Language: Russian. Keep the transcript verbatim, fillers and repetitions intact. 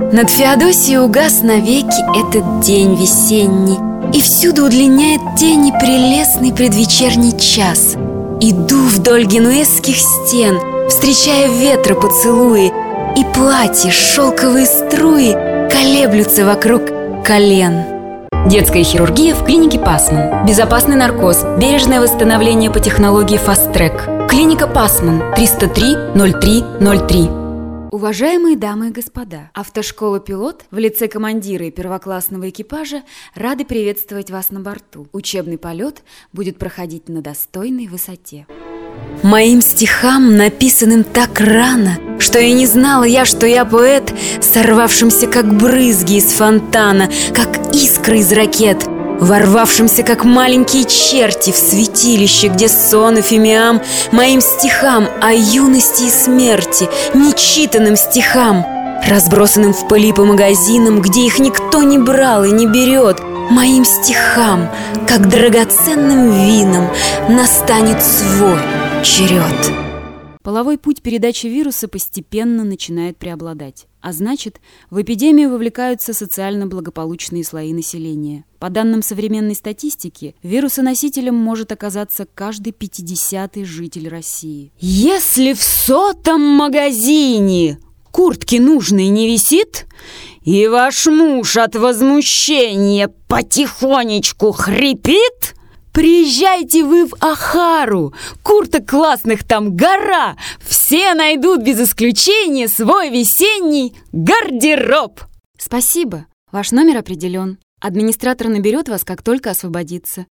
Над Феодосией угас навеки этот день весенний, и всюду удлиняет тени прелестный предвечерний час. Иду вдоль генуэзских стен, встречая ветра поцелуи, и платья, шелковые струи колеблются вокруг колен. Детская хирургия в клинике Пасман. Безопасный наркоз, бережное восстановление по технологии Fast Track. Клиника Пасман, триста три ноль три ноль три. Уважаемые дамы и господа, автошкола «Пилот» в лице командира и первоклассного экипажа рады приветствовать вас на борту. Учебный полет будет проходить на достойной высоте. Моим стихам, написанным так рано, что и не знала я, что я поэт, сорвавшимся как брызги из фонтана, как искры из ракет, ворвавшимся как маленькие черти в святилище, где сон и фимиам, моим стихам о юности и смерти, нечитанным стихам, разбросанным в пыли по магазинам, где их никто не брал и не берет, моим стихам, как драгоценным винам, настанет свой черед. Половой путь передачи вируса постепенно начинает преобладать, а значит, в эпидемию вовлекаются социально благополучные слои населения. По данным современной статистики, вирусоносителем может оказаться каждый пятидесятый житель России. Если в сотом магазине куртки нужной не висит, и ваш муж от возмущения потихонечку хрипит, приезжайте вы в Ахару, курток классных там гора, все найдут без исключения свой весенний гардероб. Спасибо, ваш номер определен. Администратор наберет вас, как только освободится.